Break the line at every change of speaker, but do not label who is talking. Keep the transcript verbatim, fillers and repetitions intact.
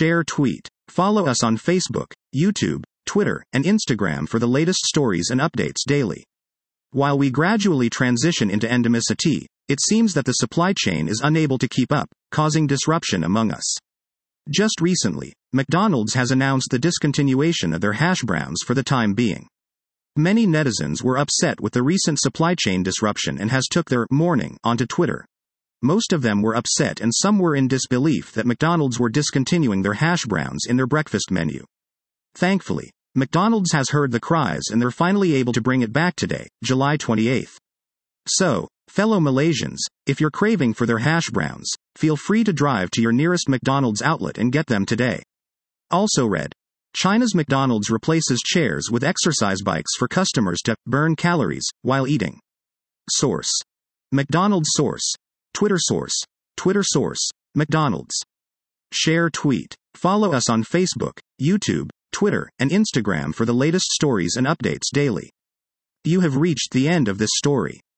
share, tweet. Follow us on Facebook, YouTube, Twitter, and Instagram for the latest stories and updates daily. While we gradually transition into endemicity, it seems that the supply chain is unable to keep up, causing disruption among us. Just recently, McDonald's has announced the discontinuation of their hash browns for the time being. Many netizens were upset with the recent supply chain disruption and has took their mourning onto Twitter. Most of them were upset and some were in disbelief that McDonald's were discontinuing their hash browns in their breakfast menu. Thankfully, McDonald's has heard the cries and they're finally able to bring it back today, July twenty-eighth. So, fellow Malaysians, if you're craving for their hash browns, feel free to drive to your nearest McDonald's outlet and get them today. Also read, China's McDonald's replaces chairs with exercise bikes for customers to burn calories while eating. Source: McDonald's source. Twitter source. Twitter source: McDonald's. Share, tweet. Follow us on Facebook, YouTube, Twitter, and Instagram for the latest stories and updates daily. You have reached the end of this story.